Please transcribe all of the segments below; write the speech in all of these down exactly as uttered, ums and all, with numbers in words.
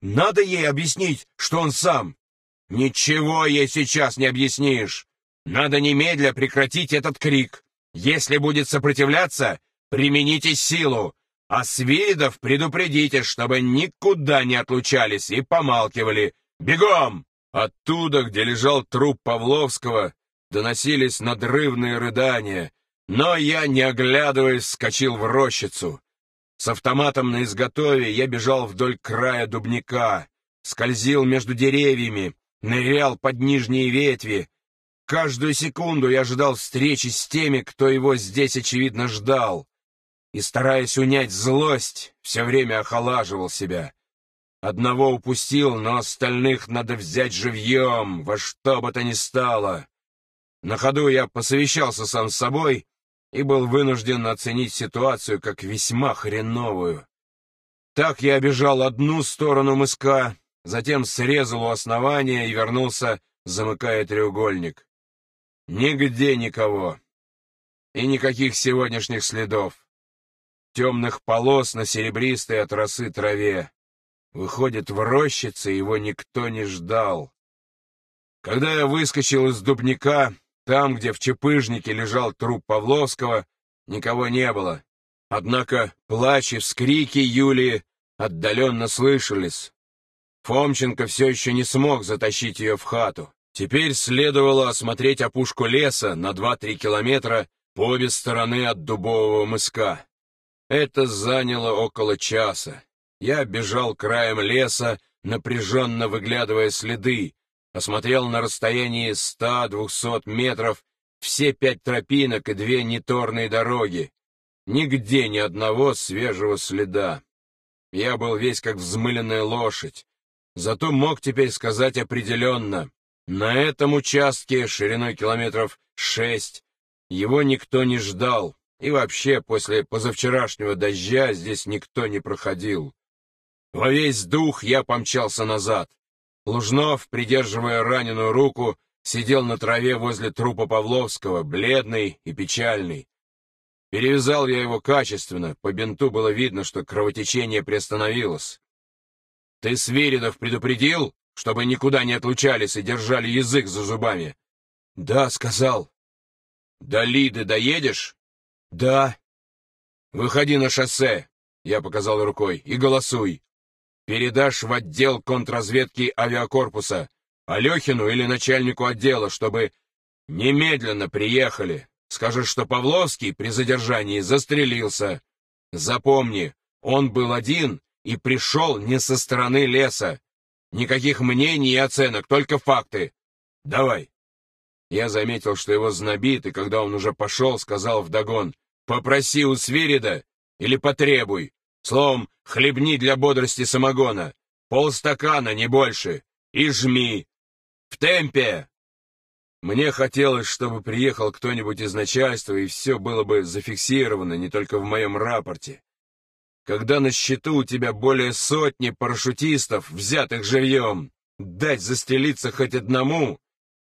Надо ей объяснить, что он сам. Ничего ей сейчас не объяснишь. Надо немедля прекратить этот крик. Если будет сопротивляться, примените силу. А свиридов предупредите, чтобы никуда не отлучались и помалкивали. Бегом! Оттуда, где лежал труп Павловского, доносились надрывные рыдания, но я, не оглядываясь, вскочил в рощицу. С автоматом на изготове я бежал вдоль края дубняка, скользил между деревьями, нырял под нижние ветви. Каждую секунду я ожидал встречи с теми, кто его здесь, очевидно, ждал. И, стараясь унять злость, все время охолаживал себя. Одного упустил, но остальных надо взять живьем, во что бы то ни стало. На ходу я посовещался сам с собой и был вынужден оценить ситуацию как весьма хреновую. Так я обежал одну сторону мыска, затем срезал у основания и вернулся, замыкая треугольник. Нигде никого. И никаких сегодняшних следов. Темных полос на серебристой от росы траве. Выходит, в рощице его никто не ждал. Когда я выскочил из дубняка, там, где в чепыжнике лежал труп Павловского, никого не было. Однако плач и вскрики Юлии отдаленно слышались. Фомченко все еще не смог затащить ее в хату. Теперь следовало осмотреть опушку леса на два-три километра по обе стороны от дубового мыска. Это заняло около часа. Я бежал краем леса, напряженно выглядывая следы, осмотрел на расстоянии ста-двухсот метров все пять тропинок и две неторные дороги. Нигде ни одного свежего следа. Я был весь как взмыленная лошадь, зато мог теперь сказать определенно: на этом участке шириной километров шесть его никто не ждал, и вообще после позавчерашнего дождя здесь никто не проходил. Во весь дух я помчался назад. Лужнов, придерживая раненую руку, сидел на траве возле трупа Павловского, бледный и печальный. Перевязал я его качественно, по бинту было видно, что кровотечение приостановилось. — Ты свиридов предупредил, чтобы никуда не отлучались и держали язык за зубами? — Да, сказал. — До Лиды доедешь? — Да. — Выходи на шоссе, — я показал рукой, — и голосуй. Передашь в отдел контрразведки авиакорпуса, Алехину или начальнику отдела, чтобы немедленно приехали. Скажешь, что Павловский при задержании застрелился. Запомни, он был один и пришел не со стороны леса. Никаких мнений и оценок, только факты. Давай. Я заметил, что его знобит, и когда он уже пошел, сказал вдогон: попроси у Свирида или потребуй. Словом, хлебни для бодрости самогона. Полстакана, не больше. И жми. В темпе. Мне хотелось, чтобы приехал кто-нибудь из начальства, и все было бы зафиксировано не только в моем рапорте. Когда на счету у тебя более сотни парашютистов, взятых живьем, дать застрелиться хоть одному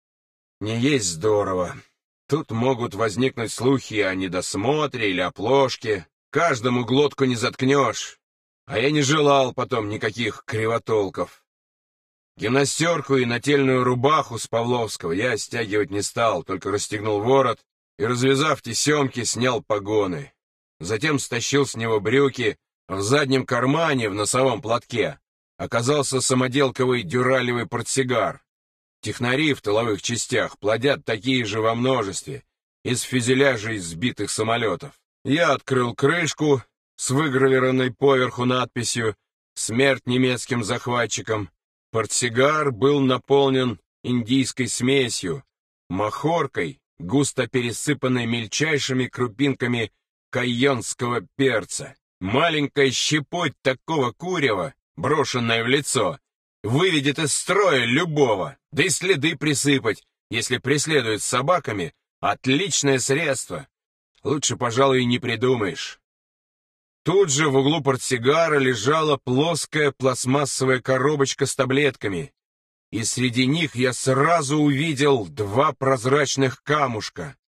не есть здорово. Тут могут возникнуть слухи о недосмотре или оплошке. Каждому глотку не заткнешь, а я не желал потом никаких кривотолков. Гимнастерку и нательную рубаху с Павловского я стягивать не стал, только расстегнул ворот и, развязав тесемки, снял погоны. Затем стащил с него брюки, а в заднем кармане, в носовом платке, оказался самоделковый дюралевый портсигар. Технари в тыловых частях плодят такие же во множестве, из фюзеляжей сбитых самолетов. Я открыл крышку с выгравированной поверху надписью «Смерть немецким захватчикам». Портсигар был наполнен индийской смесью, махоркой, густо пересыпанной мельчайшими крупинками кайенского перца. Маленькая щепоть такого курева, брошенная в лицо, выведет из строя любого, да и следы присыпать, если преследуют с собаками, отличное средство. Лучше, пожалуй, и не придумаешь. Тут же в углу портсигара лежала плоская пластмассовая коробочка с таблетками, и среди них я сразу увидел два прозрачных камушка.